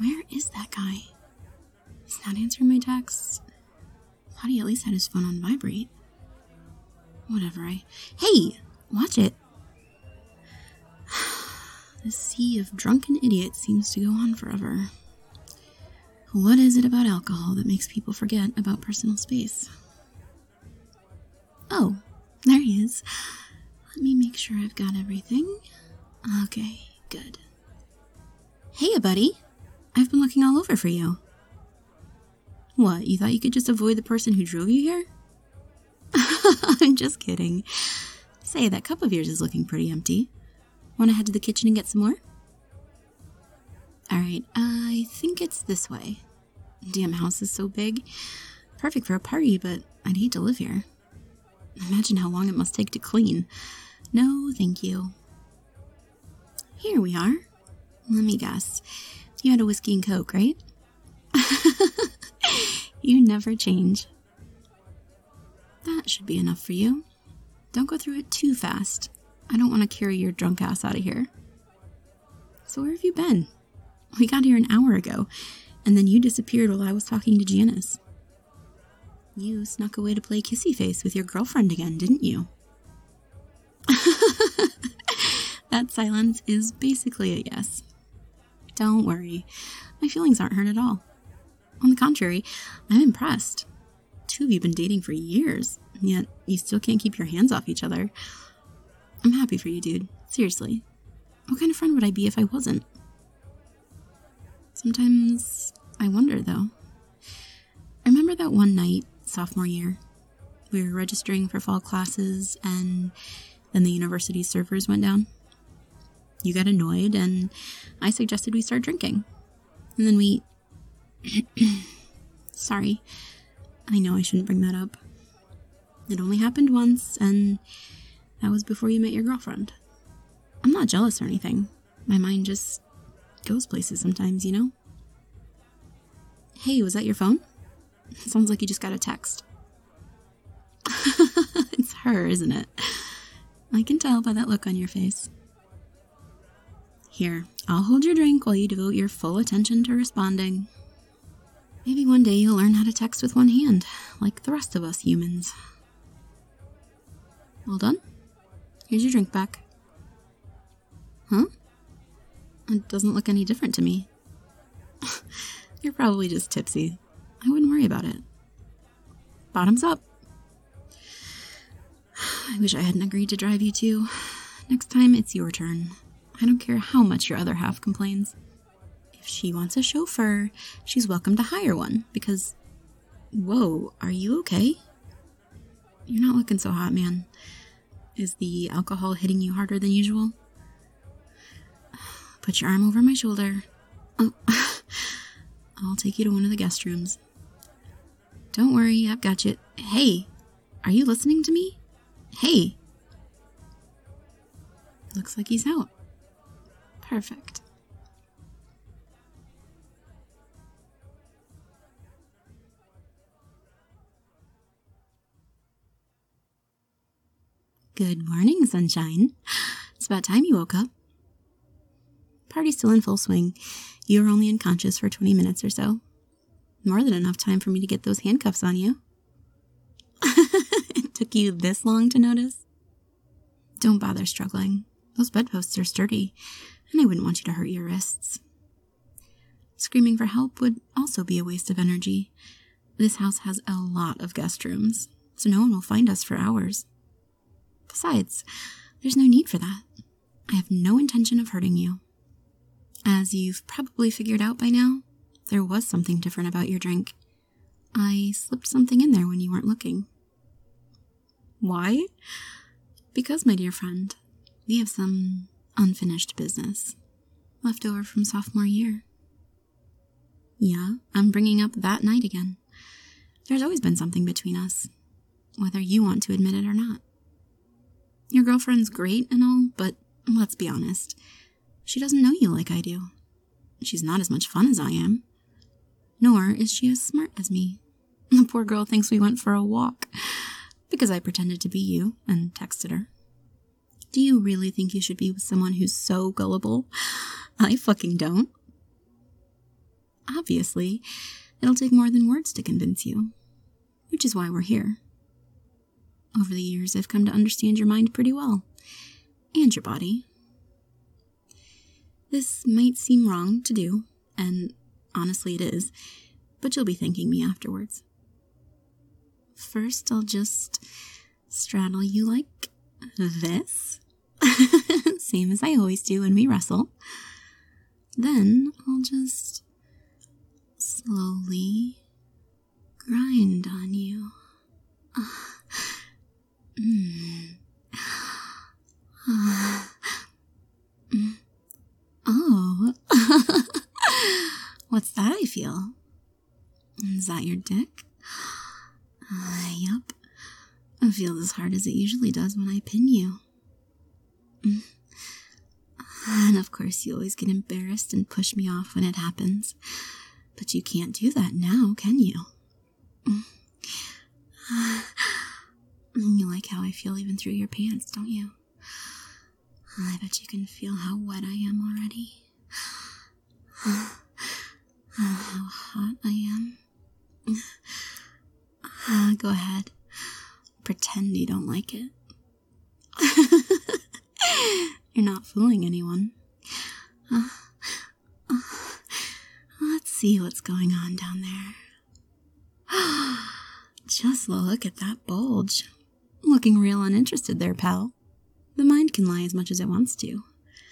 Where is that guy? He's not answering my texts. Thought he at least had his phone on vibrate. Whatever, Hey! Watch it! This sea of drunken idiots seems to go on forever. What is it about alcohol that makes people forget about personal space? Oh, there he is. Let me make sure I've got everything. Okay, good. Hey, buddy. I've been looking all over for you. What, you thought you could just avoid the person who drove you here? I'm just kidding. Say, that cup of yours is looking pretty empty. Want to head to the kitchen and get some more? Alright, I think it's this way. Damn house is so big. Perfect for a party, but I'd hate to live here. Imagine how long it must take to clean. No, thank you. Here we are. Let me guess. You had a whiskey and Coke, right? You never change. That should be enough for you. Don't go through it too fast. I don't want to carry your drunk ass out of here. So where have you been? We got here an hour ago, and then you disappeared while I was talking to Janice. You snuck away to play kissy face with your girlfriend again, didn't you? That silence is basically a yes. Don't worry. My feelings aren't hurt at all. On the contrary, I'm impressed. Two of you have been dating for years, and yet you still can't keep your hands off each other. I'm happy for you, dude. Seriously. What kind of friend would I be if I wasn't? Sometimes I wonder, though. Remember that one night, sophomore year? We were registering for fall classes, and then the university servers went down. You got annoyed, and I suggested we start drinking. And then we... Sorry. I know I shouldn't bring that up. It only happened once, and that was before you met your girlfriend. I'm not jealous or anything. My mind just goes places sometimes, you know? Hey, was that your phone? Sounds like you just got a text. It's her, isn't it? I can tell by that look on your face. Here, I'll hold your drink while you devote your full attention to responding. Maybe one day you'll learn how to text with one hand, like the rest of us humans. All done? Here's your drink back. Huh? It doesn't look any different to me. You're probably just tipsy. I wouldn't worry about it. Bottoms up. I wish I hadn't agreed to drive you too. Next time, it's your turn. I don't care how much your other half complains. If she wants a chauffeur, she's welcome to hire one, because... Whoa, are you okay? You're not looking so hot, man. Is the alcohol hitting you harder than usual? Put your arm over my shoulder. Oh, I'll take you to one of the guest rooms. Don't worry, I've got you. Hey, are you listening to me? Hey. Looks like he's out. Perfect. Good morning, sunshine. It's about time you woke up. Party's still in full swing. You were only unconscious for 20 minutes or so. More than enough time for me to get those handcuffs on you. It took you this long to notice? Don't bother struggling. Those bedposts are sturdy, and I wouldn't want you to hurt your wrists. Screaming for help would also be a waste of energy. This house has a lot of guest rooms, so no one will find us for hours. Besides, there's no need for that. I have no intention of hurting you. As you've probably figured out by now, there was something different about your drink. I slipped something in there when you weren't looking. Why? Because, my dear friend, we have some unfinished business left over from sophomore year. Yeah, I'm bringing up that night again. There's always been something between us, whether you want to admit it or not. Your girlfriend's great and all, but let's be honest, she doesn't know you like I do. She's not as much fun as I am, nor is she as smart as me. The poor girl thinks we went for a walk because I pretended to be you and texted her. Do you really think you should be with someone who's so gullible? I fucking don't. obviously, it'll take more than words to convince you, which is why we're here. Over the years, I've come to understand your mind pretty well, and your body. This might seem wrong to do, and honestly it is, but you'll be thanking me afterwards. First, I'll just straddle you like this, same as I always do when we wrestle. Then I'll just slowly grind on you. Oh, what's that I feel? Is that your dick? Yup. It feels as hard as it usually does when I pin you. And of course you always get embarrassed and push me off when it happens. But you can't do that now, can you? You like how I feel even through your pants, don't you? I bet you can feel how wet I am already. How hot I am. Go ahead. Pretend you don't like it. You're not fooling anyone. Let's see what's going on down there. Just look at that bulge. Looking real uninterested there, pal. The mind can lie as much as it wants to.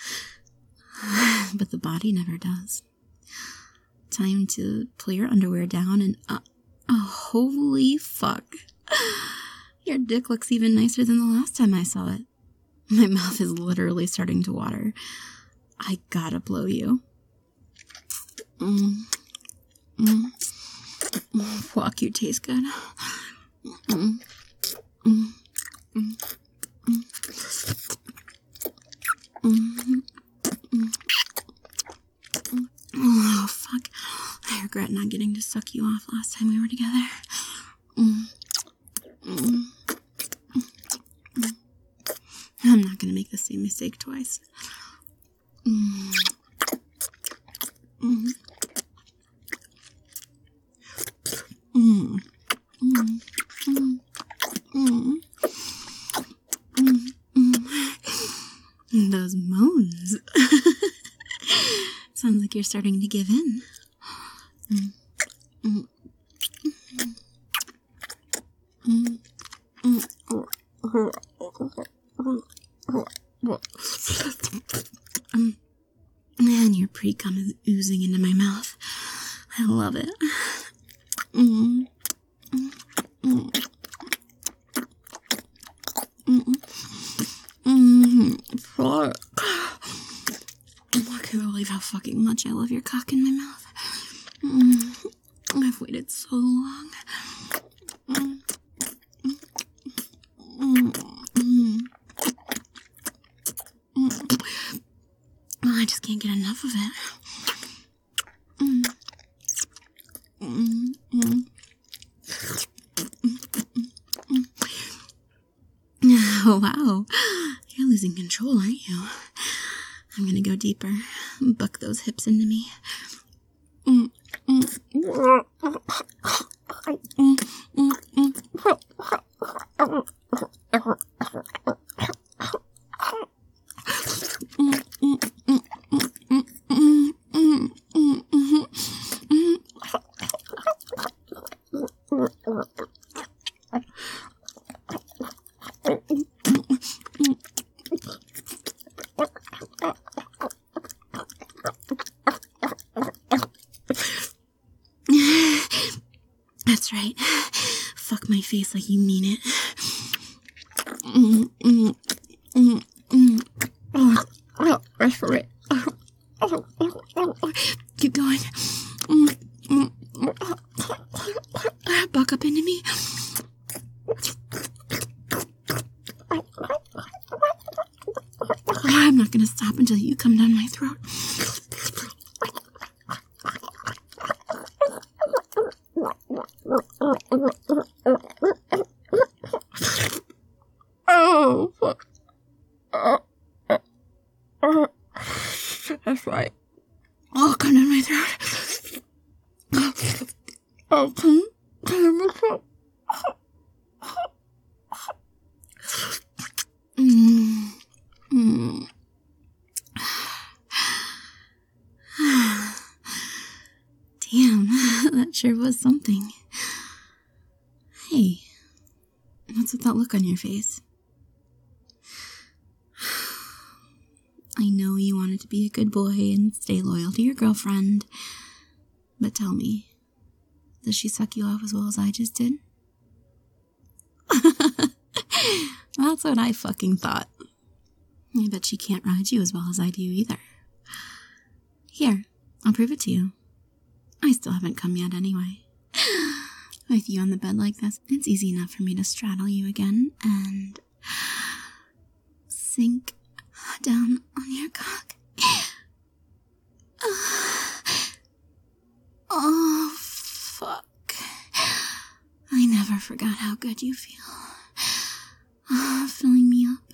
But the body never does. Time to pull your underwear down and... holy fuck. Your dick looks even nicer than the last time I saw it. My mouth is literally starting to water. I gotta blow you. Fuck, you taste good. Oh, fuck. I regret not getting to suck you off last time we were together. I'm not gonna make the same mistake twice. Those moans. Sounds like you're starting to give in. Man, your pre-cum is oozing into my mouth. I love it. Fuck. I can't believe how fucking much I love your cock in my mouth. I've waited so long. I just can't get enough of it. Oh, wow. You're losing control, aren't you? I'm gonna go deeper. Buck those hips into me. That's right. Fuck my face like you mean it. That's right. Keep going. Buck up into me. I'm not gonna stop until you come down my throat. Oh, fuck. That's right. Oh, come down my throat. Oh, Damn, that sure was something. Hey, what's with that look on your face? I know you wanted to be a good boy and stay loyal to your girlfriend, but tell me, does she suck you off as well as I just did? That's what I fucking thought. I bet she can't ride you as well as I do either. Here, I'll prove it to you. I still haven't come yet anyway. With you on the bed like this, it's easy enough for me to straddle you again and sink down on your cock. Oh, fuck. I never forgot how good you feel. Filling me up.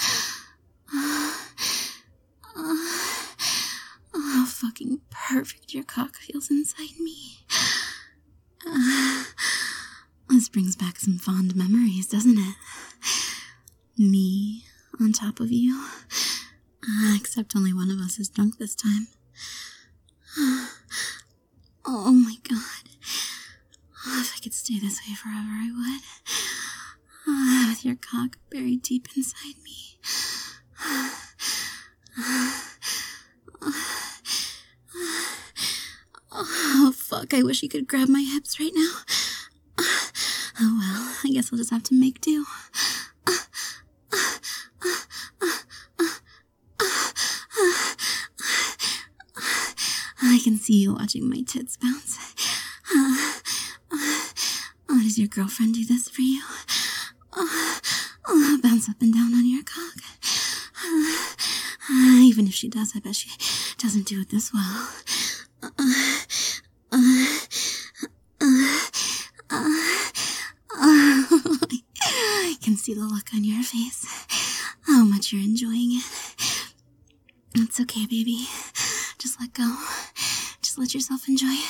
How fucking perfect your cock feels inside me. This brings back some fond memories, doesn't it? Me on top of you. Except only one of us is drunk this time. Oh my god. If I could stay this way forever, I would. With your cock buried deep inside me. Oh, fuck, I wish you could grab my hips right now. Oh well, I guess I'll just have to make do. I can see you watching my tits bounce. Does your girlfriend do this for you? Bounce up and down on your cock. Even if she does, I bet she doesn't do it this well. I can see the look on your face. How much you're enjoying it. It's okay, baby. Just let go. Just let yourself enjoy it.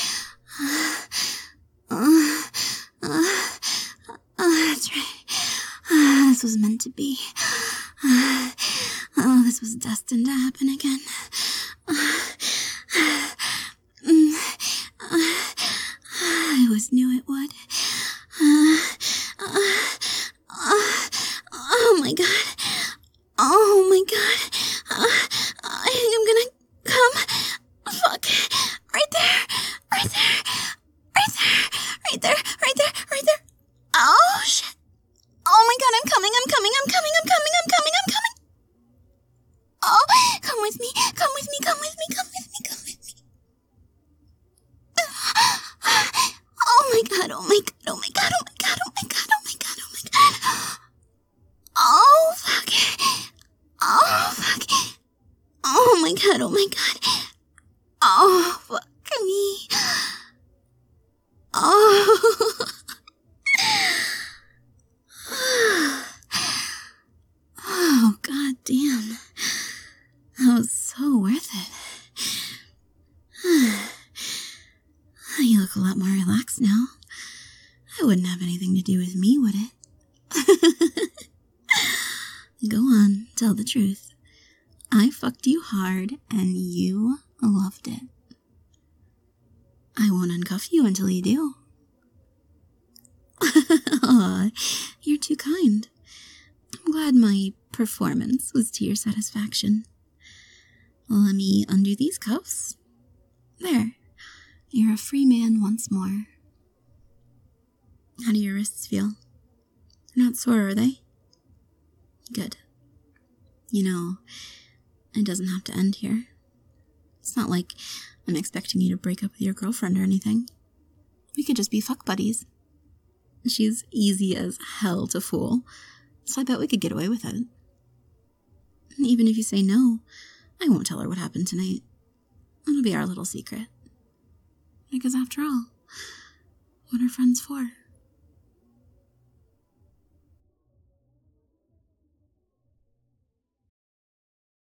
That's right. This was meant to be. This was destined to happen again. I always knew it would. Oh my god. Oh my god. I think I'm gonna come. Fuck. Right there. Right there. Right there. Right there. Right there. Right there. Oh shit. Oh my god, I'm coming. I'm coming. I'm coming. I'm coming. I'm coming. I'm coming. Oh, come with me. Come with me. Come with me. Come with me. Come with me. Oh my god. Oh my god. Oh my god. Oh my god. Oh my god. Oh my god. Oh my god. Oh fuck. Oh fuck. Oh my god. Oh my god. Oh fuck me. Oh. Oh god damn. That was so worth it. You look a lot more relaxed now. That wouldn't have anything to do with me, would it? Go on, tell the truth. I fucked you hard, and you loved it. I won't uncuff you until you do. Aw, you're too kind. I'm glad my performance was to your satisfaction. Let me undo these cuffs. There. You're a free man once more. How do your wrists feel? They're not sore, are they? Good. You know, it doesn't have to end here. It's not like I'm expecting you to break up with your girlfriend or anything. We could just be fuck buddies. She's easy as hell to fool, so I bet we could get away with it. Even if you say no, I won't tell her what happened tonight. It'll be our little secret. Because after all, what are friends for?